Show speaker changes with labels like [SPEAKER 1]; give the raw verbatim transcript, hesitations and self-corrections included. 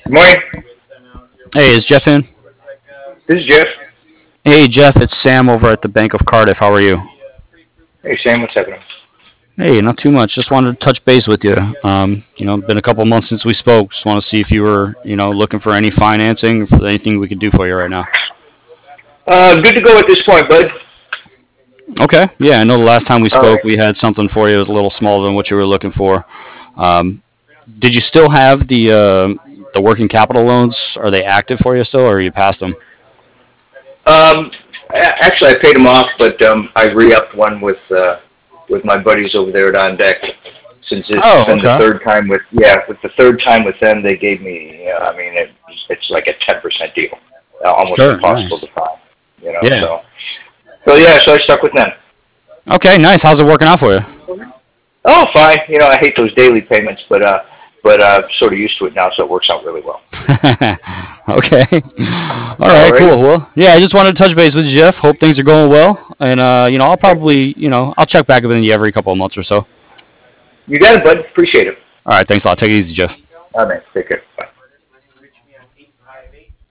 [SPEAKER 1] Good morning.
[SPEAKER 2] Hey, is Jeff in?
[SPEAKER 1] This is Jeff.
[SPEAKER 2] Hey, Jeff, it's Sam over at the Bank of Cardiff. How are you?
[SPEAKER 1] Hey, Sam. What's happening?
[SPEAKER 2] Hey, not too much. Just wanted to touch base with you. Um, you know, been a couple months since we spoke. Just want to see if you were, you know, looking for any financing, if there's anything we could do for you right now.
[SPEAKER 1] Uh, good to go at this point, bud.
[SPEAKER 2] Okay. Yeah, I know the last time we
[SPEAKER 1] All
[SPEAKER 2] spoke,
[SPEAKER 1] right.
[SPEAKER 2] we had something for you. It was a little smaller than what you were looking for. Um, did you still have the uh, the working capital loans? Are they active for you still, or are you past them?
[SPEAKER 1] Um, a- actually, I paid them off, but um, I re-upped one with uh, with my buddies over there at On Deck. Since it's
[SPEAKER 2] Oh,
[SPEAKER 1] been the
[SPEAKER 2] okay.
[SPEAKER 1] third time with yeah, with the third time with them, they gave me. Uh, I mean, it, it's like a ten percent deal, uh, almost
[SPEAKER 2] Sure.
[SPEAKER 1] impossible to
[SPEAKER 2] Nice.
[SPEAKER 1] find. You know,
[SPEAKER 2] Yeah.
[SPEAKER 1] so so yeah, so I stuck with them.
[SPEAKER 2] Okay. Nice. How's it working out for you?
[SPEAKER 1] Oh, fine. You know, I hate those daily payments, but uh, but uh, sort of used to it now, so it works out really well.
[SPEAKER 2] Okay. All right.
[SPEAKER 1] Alrighty.
[SPEAKER 2] Cool. Well, yeah. I just wanted to touch base with you, Jeff. Hope things are going well, and uh, you know, I'll probably, you know, I'll check back with you every couple of months or so.
[SPEAKER 1] You got it, bud. Appreciate it.
[SPEAKER 2] All right. Thanks a lot. Take it easy, Jeff.
[SPEAKER 1] All right, man. Take care. Bye.